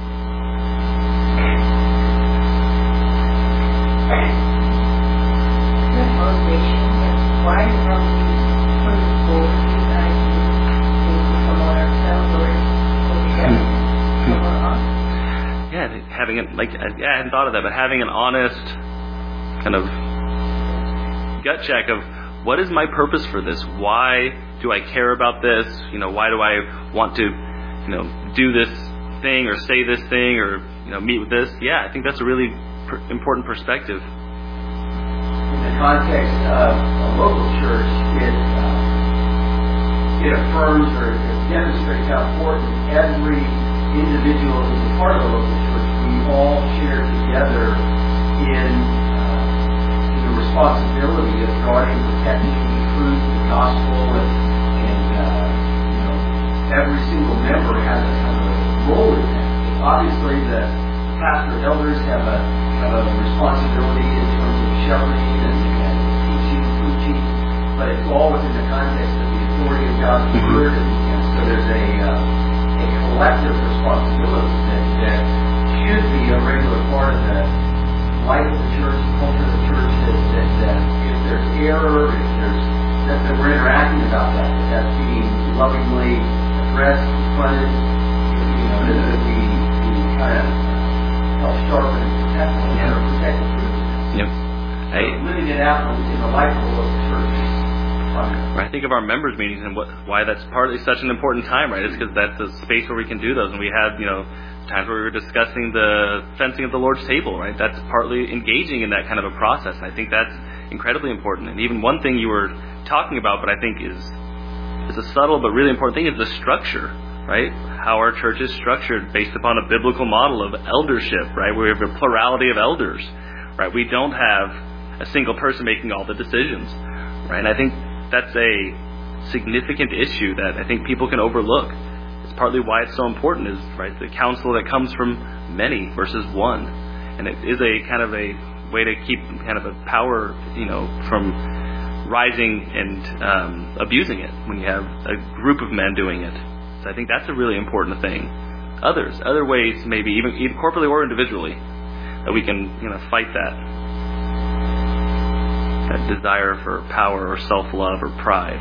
Good motivation. Why are we putting forward these ideas to promote ourselves or together? Yeah, having it I hadn't thought of that, but having an honest kind of gut check of what is my purpose for this? Why do I care about this? Why do I want to, do this thing or say this thing or meet with this? Yeah, I think that's a really important perspective. In the context of a local church, it affirms or it demonstrates how important every individual who's a part of a local church, we all share together in the responsibility of guarding, protecting the truth, the gospel, and every single member has a role in that. Obviously, the pastor elders have a responsibility in terms of shepherding and teaching and preaching, but it's all within the context of the authority of God's Word, and so there's a collective responsibility that should be a regular part of the life of the church, the culture of the church, that if there's error, if there's that we're interacting about that's being lovingly addressed, confronted, that we kind of help sharpen and protect the truth. Yep. Living it out in the life of the local church. I think of our members' meetings and why that's partly such an important time, right? It's because that's a space where we can do those. And we had, times where we were discussing the fencing of the Lord's table, right? That's partly engaging in that kind of a process. And I think that's incredibly important. And even one thing you were talking about, but I think is a subtle but really important thing, is the structure, right? How our church is structured based upon a biblical model of eldership, right? We have a plurality of elders, right? We don't have a single person making all the decisions, right? And I think that's a significant issue that I think people can overlook. It's partly why it's so important, is right, the counsel that comes from many versus one. And it is a kind of a way to keep kind of a power, from rising and abusing it when you have a group of men doing it. So I think that's a really important thing. Other ways, maybe even corporately or individually, that we can fight that desire for power or self-love or pride.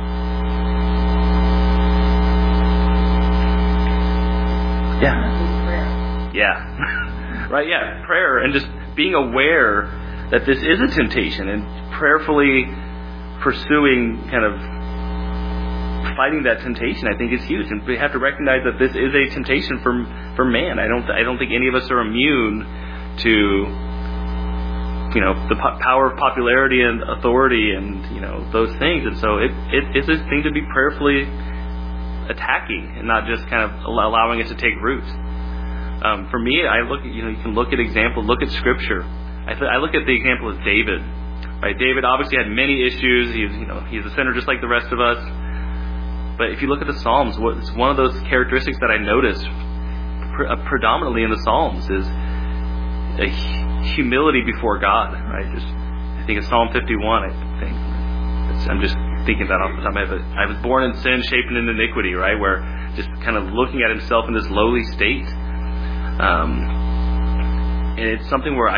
Yeah. Right, yeah. Prayer, and just being aware that this is a temptation, and prayerfully pursuing kind of fighting that temptation, I think, is huge. And we have to recognize that this is a temptation for man. I don't think any of us are immune to the power of popularity and authority and those things. And so it's a thing to be prayerfully attacking and not just kind of allowing it to take root. For me, I look at, you can look at examples, look at Scripture. I look at the example of David. Right, David obviously had many issues. He's a sinner just like the rest of us. But if you look at the Psalms, it's one of those characteristics that I noticed predominantly in the Psalms is a humility before God. Right, I think of Psalm 51. I'm just thinking that off the top of my head. I was born in sin, shapen in iniquity. Right, where just kind of looking at himself in this lowly state. And it's something where I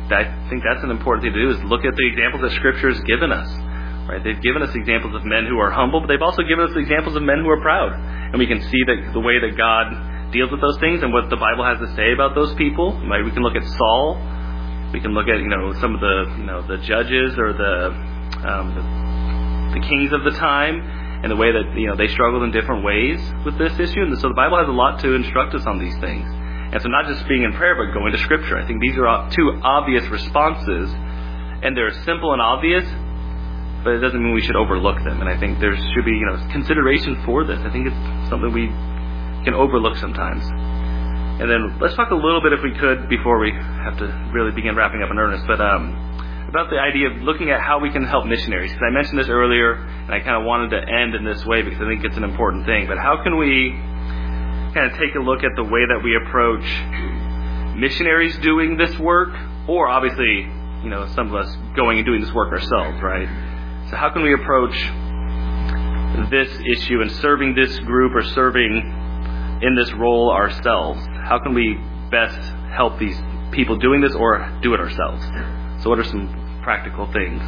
I think that's an important thing to do, is look at the examples that Scripture has given us. Right? They've given us examples of men who are humble, but they've also given us examples of men who are proud. And we can see that the way that God deals with those things and what the Bible has to say about those people. Right? We can look at Saul. We can look at some of the judges or the kings of the time, and the way that they struggled in different ways with this issue. And so the Bible has a lot to instruct us on these things. And so not just being in prayer, but going to Scripture. I think these are two obvious responses, and they're simple and obvious, but it doesn't mean we should overlook them. And I think there should be consideration for this. I think it's something we can overlook sometimes. And then let's talk a little bit, if we could, before we have to really begin wrapping up in earnest, but about the idea of looking at how we can help missionaries. Because I mentioned this earlier, and I kind of wanted to end in this way because I think it's an important thing. But how can we kind of take a look at the way that we approach missionaries doing this work, or obviously, some of us going and doing this work ourselves, right? So how can we approach this issue and serving this group or serving in this role ourselves? How can we best help these people doing this, or do it ourselves? So what are some practical things?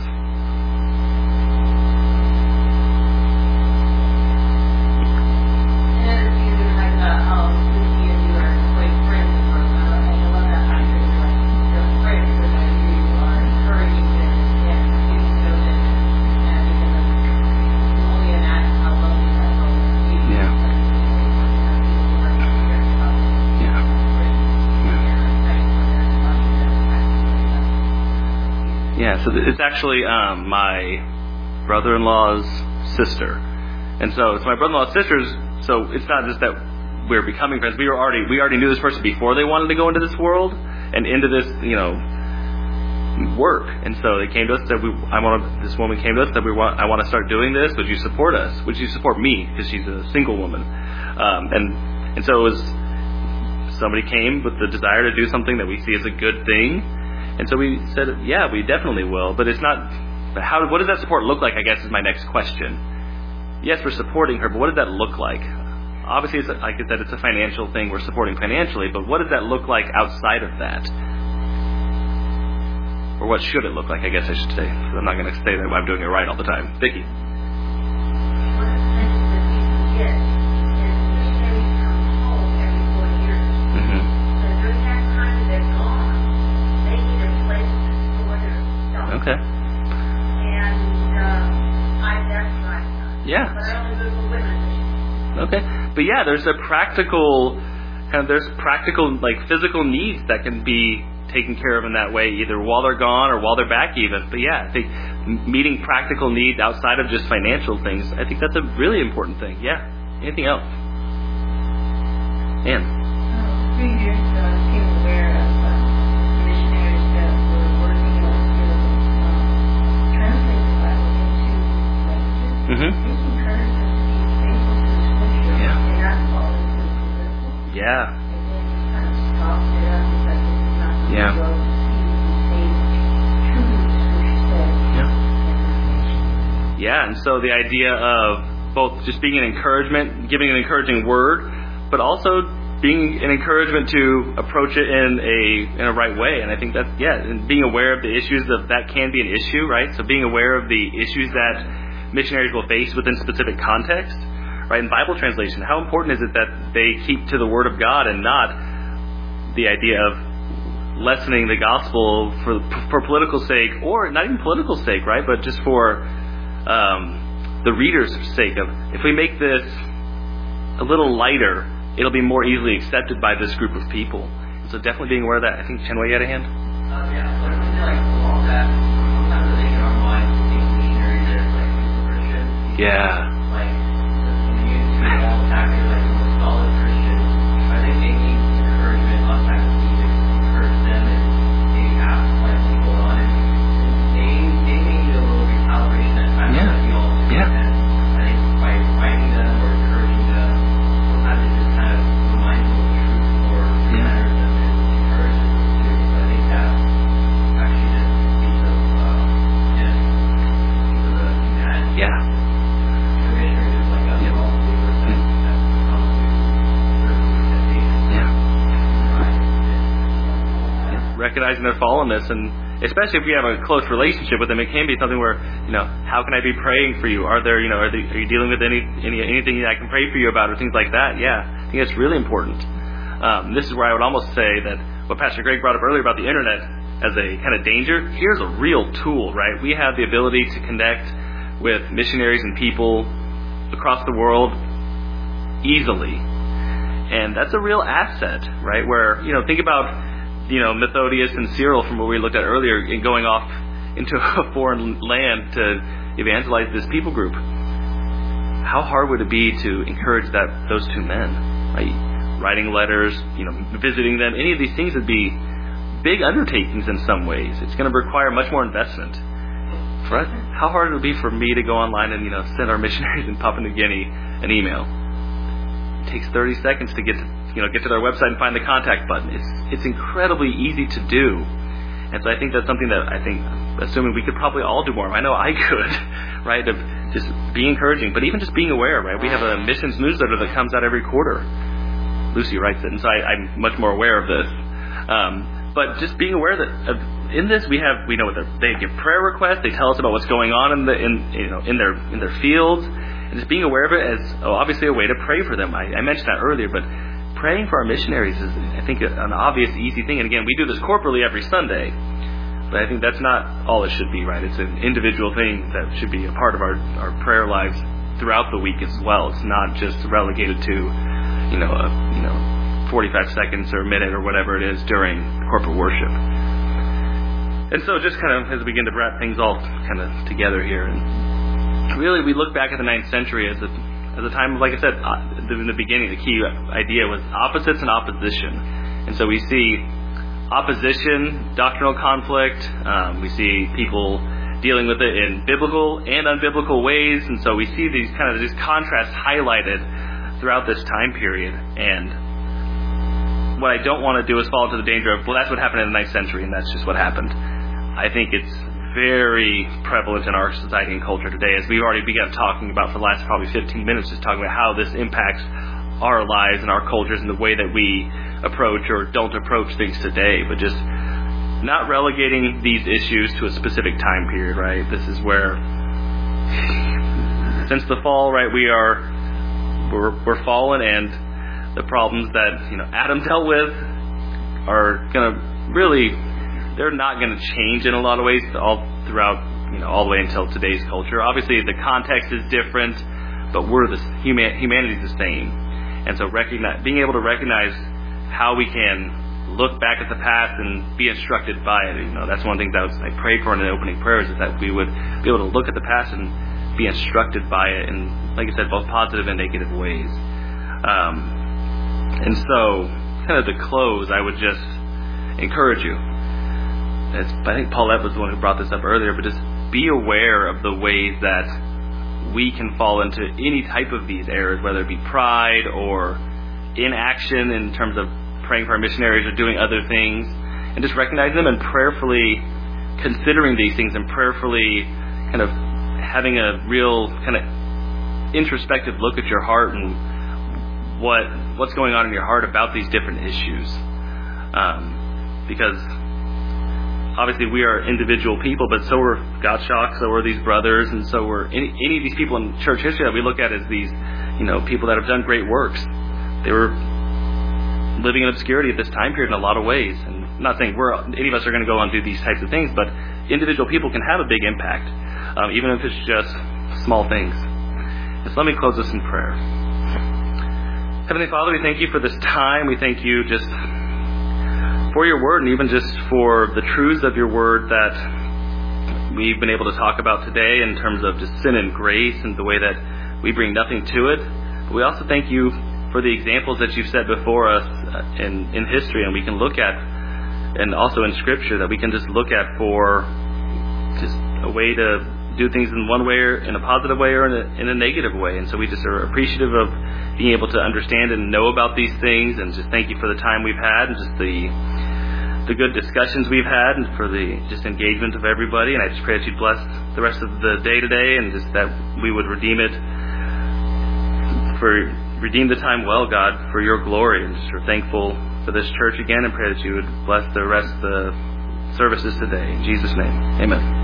So it's actually my brother-in-law's sister, and so it's my brother-in-law's sister's. So it's not just that we're becoming friends. We already knew this person before they wanted to go into this world and into this work. And so they came to us and said, this woman came to us and said, I want to start doing this. Would you support us? Would you support me? Because she's a single woman, and so it was somebody came with the desire to do something that we see as a good thing. And so we said, yeah, we definitely will. But it's not, what does that support look like, I guess, is my next question. Yes, we're supporting her, but what does that look like? Obviously, it's, like I said, it's a financial thing. We're supporting financially, but what does that look like outside of that? Or what should it look like, I guess I should say. Because I'm not going to say that I'm doing it right all the time. Vicki. One of the things that we get is missionaries come home every 4 years. Mm-hmm. So during that time that they're gone, they need a place to store their stuff. Okay. And that's what I've done. Yeah. But I only go for women missions. Okay. But yeah, there's practical like physical needs that can be taken care of in that way, either while they're gone or while they're back even. But yeah, I think meeting practical needs outside of just financial things, I think that's a really important thing. Yeah. Anything else? Ann? 3 years ago, I became aware of missionaries that were working in the field of translating the Bible into languages. Mm-hmm. This encouraged us to be faithful to the Scripture Yeah. and not fall into the political. Yeah. And then we kind of stopped it up because it's not going Yeah. to go to see stay true to the Scripture said. Yeah. And Yeah, and so the idea of both just being an encouragement, giving an encouraging word, but also being an encouragement to approach it in a right way. And I think that's, and being aware of the issues that can be an issue, right? So being aware of the issues that missionaries will face within specific context, right? In Bible translation, how important is it that they keep to the Word of God and not the idea of lessening the gospel for political sake, or not even political sake, right? But just for the reader's sake of, if we make this a little lighter, it'll be more easily accepted by this group of people. So definitely being aware of that. I think Chenwei, you had a hand? Yeah, but when they along that, sometimes I think in our minds we think missionaries as Christians. Yeah. Like the community all acting like the most solid Christian. I think they need encouragement. Sometimes we need to encourage them and maybe ask what's going on. And they may need a little recalibration at times. Yeah. Like we all do. Yeah. And I think by writing them or encouraging them, sometimes it just kind of reminds them of the truth or centers them and encourages them too. So I think that actually just speaks of the humanity. Yeah. So we recognizing their fallenness, and especially if we have a close relationship with them, it can be something where, how can I be praying for you? Are you dealing with anything that I can pray for you about, or things like that? Yeah, I think that's really important. This is where I would almost say that what Pastor Greg brought up earlier about the internet as a kind of danger, here's a real tool, right? We have the ability to connect with missionaries and people across the world easily. And that's a real asset, right? Where, think about, Methodius and Cyril from what we looked at earlier, and going off into a foreign land to evangelize this people group. How hard would it be to encourage those two men? Right? Writing letters, visiting them, any of these things would be big undertakings in some ways. It's going to require much more investment. For us, how hard it would be for me to go online and, send our missionaries in Papua New Guinea an email. It takes 30 seconds to get to their website and find the contact button. It's incredibly easy to do. And so I think that's something that assuming we could probably all do more. I know I could, right? Of just be encouraging, but even just being aware, right? We have a missions newsletter that comes out every quarter. Lucy writes it, and so I'm much more aware of this. But just being aware that in this we know they give prayer requests. They tell us about what's going on in their fields, and just being aware of it as obviously a way to pray for them. I mentioned that earlier, but praying for our missionaries is, I think, an obvious, easy thing. And again, we do this corporately every Sunday, but I think that's not all it should be, right? It's an individual thing that should be a part of our prayer lives throughout the week as well. It's not just relegated to 45 seconds or a minute or whatever it is during corporate worship. And so just kind of as we begin to wrap things all kind of together here, and really we look back at the 9th century as a time of, like I said, in the beginning, the key idea was opposites and opposition. And so we see opposition, doctrinal conflict, we see people dealing with it in biblical and unbiblical ways, and so we see these kind of these contrasts highlighted throughout this time period. And what I don't want to do is fall into the danger of, well, that's what happened in the 9th century, and that's just what happened. I think it's very prevalent in our society and culture today, as we've already begun talking about for the last probably 15 minutes, just talking about how this impacts our lives and our cultures and the way that we approach or don't approach things today, but just not relegating these issues to a specific time period, right? This is where, since the fall, right, we're fallen, and the problems that Adam dealt with are going to really, they're not going to change in a lot of ways all throughout, all the way until today's culture. Obviously, the context is different, but humanity's the same. And so being able to recognize how we can look back at the past and be instructed by it. That's one thing that I prayed for in the opening prayers, is that we would be able to look at the past and be instructed by it in, like I said, both positive and negative ways. And so, kind of to close, I would just encourage you. I think Paulette was the one who brought this up earlier, but just be aware of the ways that we can fall into any type of these errors, whether it be pride or inaction in terms of praying for our missionaries or doing other things, and just recognize them and prayerfully considering these things and prayerfully kind of having a real kind of introspective look at your heart and what's going on in your heart about these different issues. Because obviously we are individual people, but so are Gottschalk, so are these brothers, and so are any of these people in church history that we look at as these, people that have done great works. They were living in obscurity at this time period in a lot of ways. And I'm not saying any of us are going to go and do these types of things, but individual people can have a big impact, even if it's just small things. So let me close this in prayer. Heavenly Father, we thank you for this time. We thank you just for your word, and even just for the truths of your word that we've been able to talk about today in terms of just sin and grace and the way that we bring nothing to it. But we also thank you for the examples that you've set before us in history, and we can look at, and also in Scripture, that we can just look at for just a way to do things in one way, or in a positive way, or in a negative way. And so we just are appreciative of being able to understand and know about these things, and just thank you for the time we've had and just the good discussions we've had, and for the just engagement of everybody. And I just pray that you'd bless the rest of the day today, and just that we would redeem it for redeem the time well, God, for your glory. And just we're thankful for this church again and pray that you would bless the rest of the services today. In Jesus' name, amen.